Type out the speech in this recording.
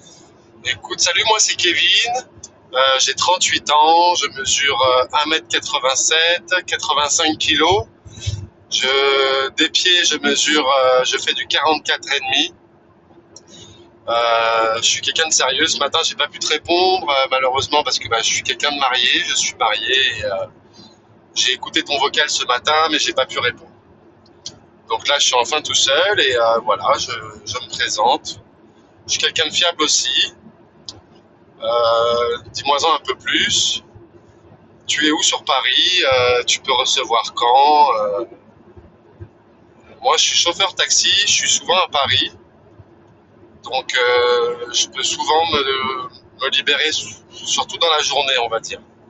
Écoute, salut, moi c'est Kevin. J'ai 38 ans, je mesure 1m87, 85 kilos. Des pieds, je fais du 44,5. Je suis quelqu'un de sérieux. Ce matin, j'ai pas pu te répondre, malheureusement, parce que je suis quelqu'un de marié. Je suis marié et j'ai écouté ton vocal ce matin, mais j'ai pas pu répondre. Donc là, je suis enfin tout seul et voilà, je me présente. Je suis quelqu'un de fiable aussi. Dis-moi-en un peu plus. Tu es où sur Paris? Tu peux recevoir quand? Moi, je suis chauffeur taxi, je suis souvent à Paris, donc je peux souvent me libérer, surtout dans la journée, on va dire.